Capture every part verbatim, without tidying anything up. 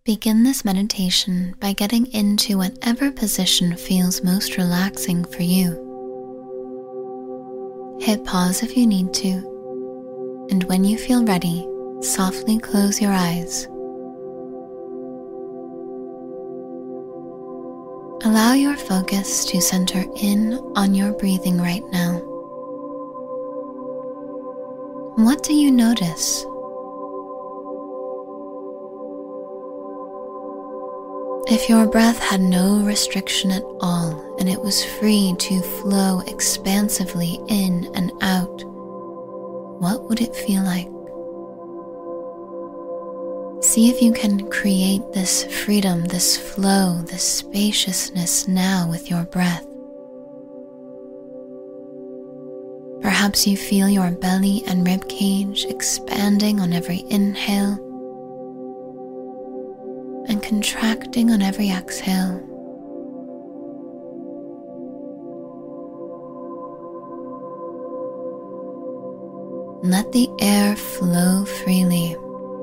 Begin this meditation by getting into whatever position feels most relaxing for you. Hit pause if you need to, and when you feel ready, softly close your eyes. Allow your focus to center in on your breathing right now. What do you notice? If your breath had no restriction at all and it was free to flow expansively in and out, what would it feel like? See if you can create this freedom, this flow, this spaciousness now with your breath. Perhaps you feel your belly and rib cage expanding on every inhale and contracting on every exhale. Let the air flow freely,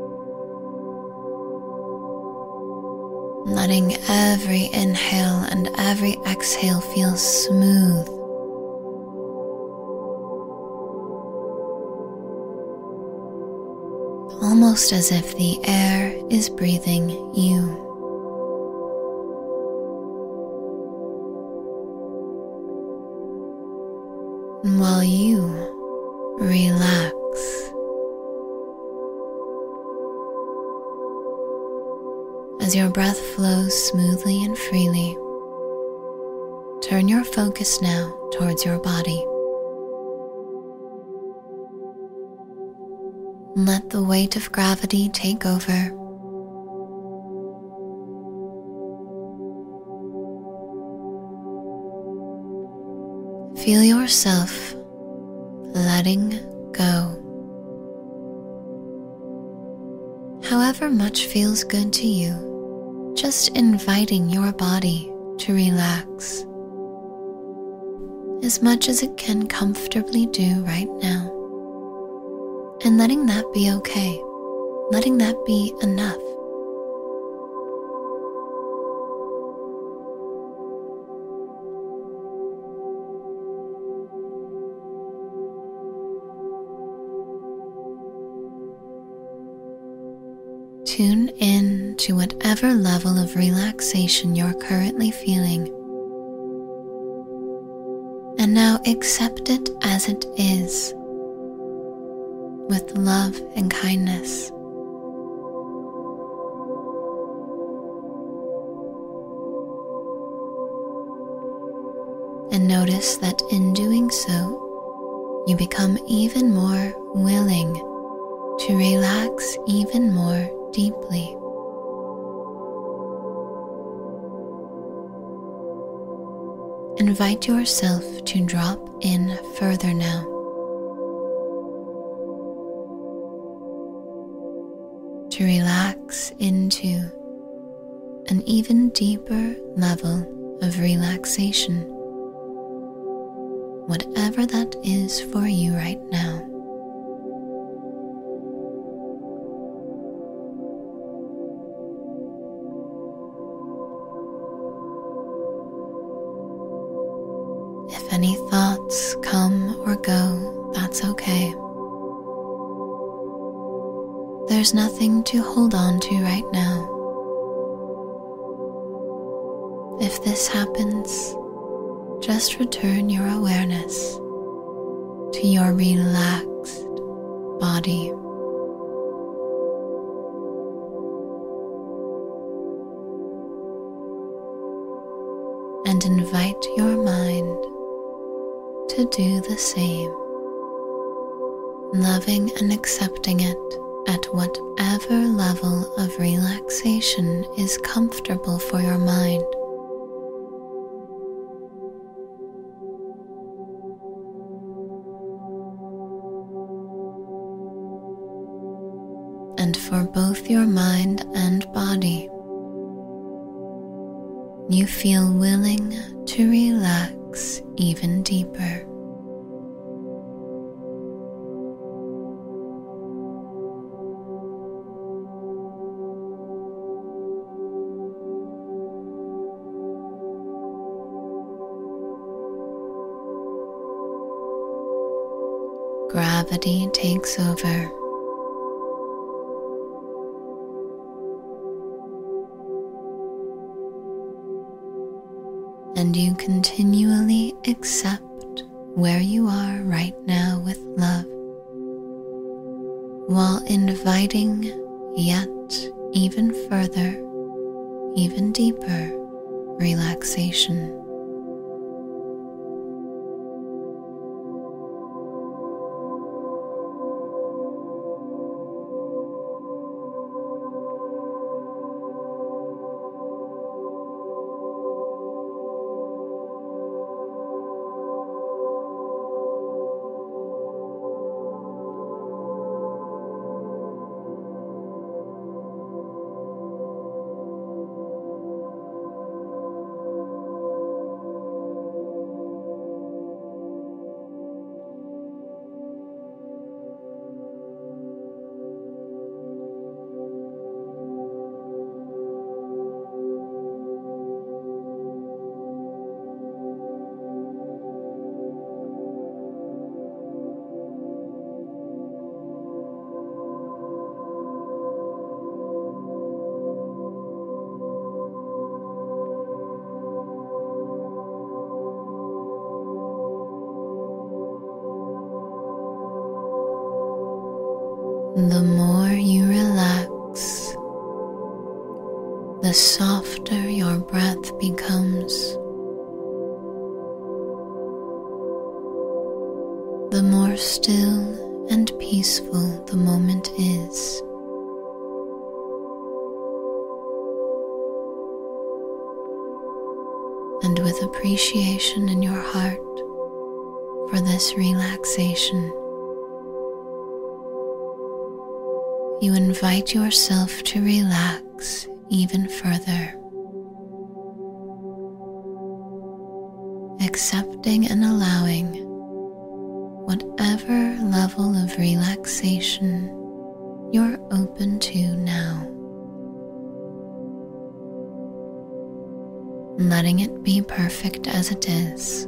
letting every inhale and every exhale feel smooth. Almost as if the air is breathing you. While you relax. As your breath flows smoothly and freely, turn your focus now towards your body. Let the weight of gravity take over. Feel yourself letting go. However much feels good to you, just inviting your body to relax as much as it can comfortably do right now. And letting that be okay, letting that be enough. Tune in to whatever level of relaxation you're currently feeling. And now accept it as it is, with love and kindness. And notice that in doing so, you become even more willing to relax even more deeply. Invite yourself to drop in further now. To relax into an even deeper level of relaxation, whatever that is for you right now. If any thoughts come or go, that's okay. There's nothing to hold on to right now. If this happens, just return your awareness to your relaxed body. And invite your mind to do the same, loving and accepting it at whatever level of relaxation is comfortable for your mind. And for both your mind and body, you feel willing to relax even deeper. gravity takes over. And you continually accept where you are right now with love, while inviting yet even further, even deeper relaxation. The more you relax, the softer your breath becomes. The more still and peaceful the moment is. And with appreciation in your heart for this relaxation, you invite yourself to relax even further, accepting and allowing whatever level of relaxation you're open to now, letting it be perfect as it is.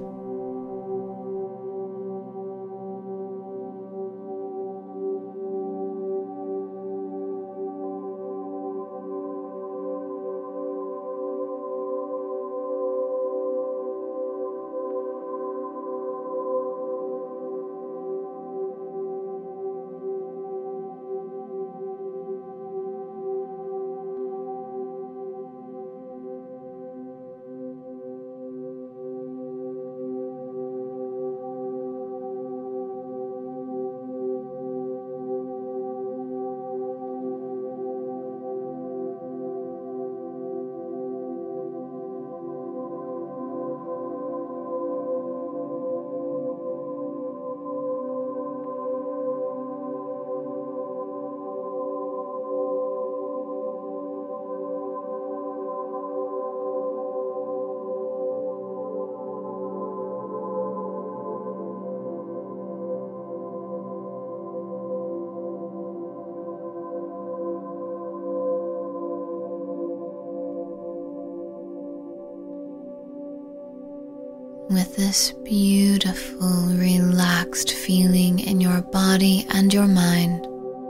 With this beautiful, relaxed feeling in your body and your mind,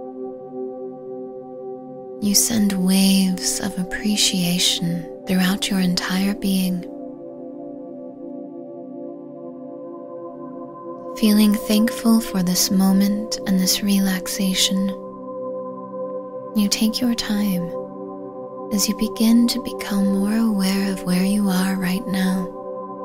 you send waves of appreciation throughout your entire being. Feeling thankful for this moment and this relaxation, you take your time as you begin to become more aware of where you are right now.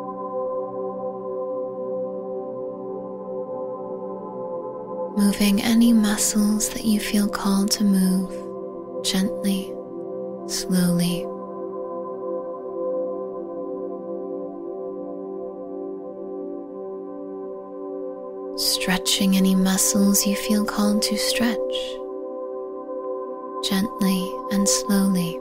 Moving any muscles that you feel called to move, gently, slowly. Stretching any muscles you feel called to stretch, gently and slowly.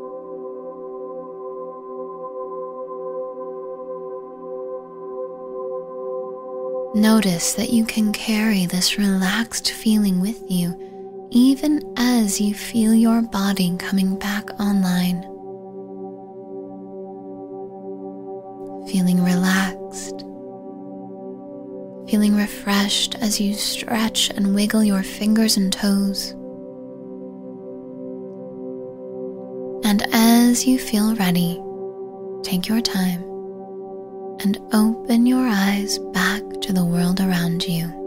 Notice that you can carry this relaxed feeling with you even as you feel your body coming back online. Feeling relaxed, feeling refreshed as you stretch and wiggle your fingers and toes. And as you feel ready, take your time and open your eyes back to the world around you.